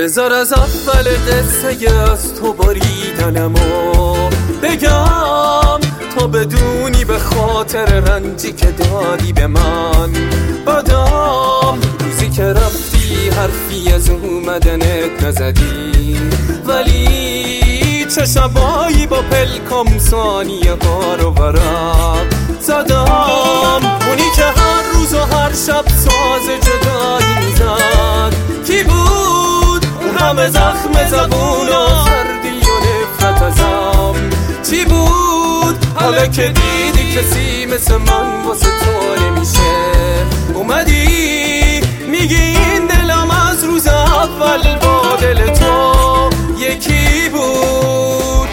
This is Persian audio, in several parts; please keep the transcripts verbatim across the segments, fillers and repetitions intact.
بذار از اول قصه از تو بریدنمو بگم تا بدونی به خاطر رنجی که دادی به من. بعدم روزی که رفتی حرفی از اومدنت نزدی، ولی چه شبایی با پلکام ثانیه ها رو ورق زدم. اونی که هر روز و هر شب ساز جدایی میزد کی بود؟ اون همه زخم زبون و سردی و نفرت ازم چی بود؟ حالا که دیدی کسی مثل من واسه تو نمیشه، اومدی میگی این دلم از روز اول با دل تو یکی بود.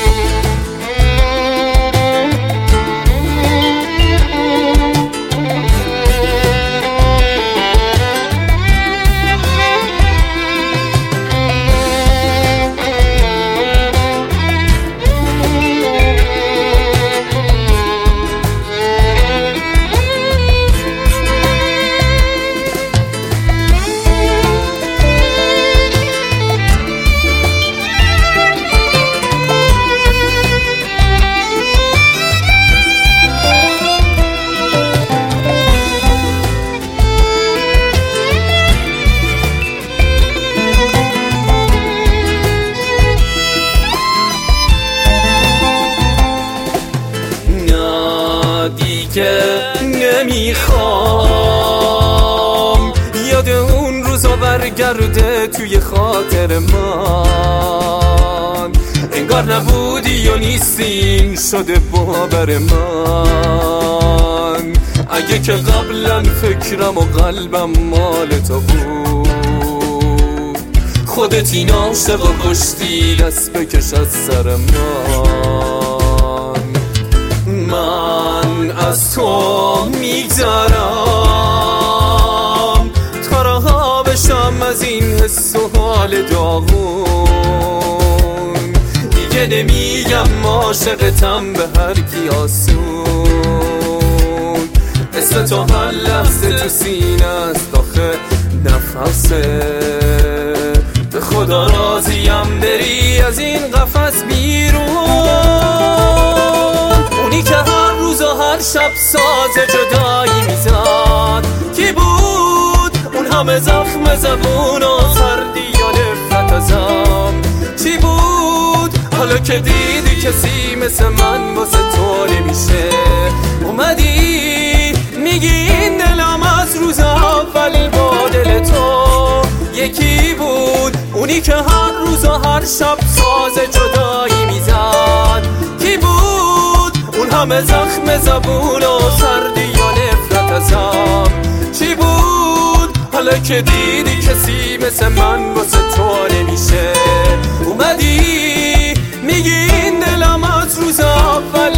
دیگه نمیخوام یاد اون روزا برگرده توی خاطر من، انگار نبودی و نیستین شده باور من. اگه که قبلا فکرم و قلبم مال تو بود، خودت این عاشق و کشتی دست بکش از سر من. من از تو میگذرم تا رها بشم از این حس و حال داغون. دیگه نمیگم عاشقتم به هر کی آسون، اسم تو هر لحظه تو سینه است آخه نفسه. به خدا راضیم بری از این قفس بیرون. اونی که هر روز و هر شب ساز جدایی میزد کی بود؟ اون همه زخم زبون و سردی و نفرت ازم چی بود؟ حالا که دیدی کسی مثل من واسه تو نمیشه، اومدی میگی این دلم از روز اول با دل تو یکی بود. اونی که هر روز و هر شب ساز جدایی میزد کی بود؟ اون همه زخم زبون و سردی و نفرت ازم چی بود؟ حالا که دیدی کسی مثل من واسه تو نمیشه، اومدی میگی این دلم از روز اول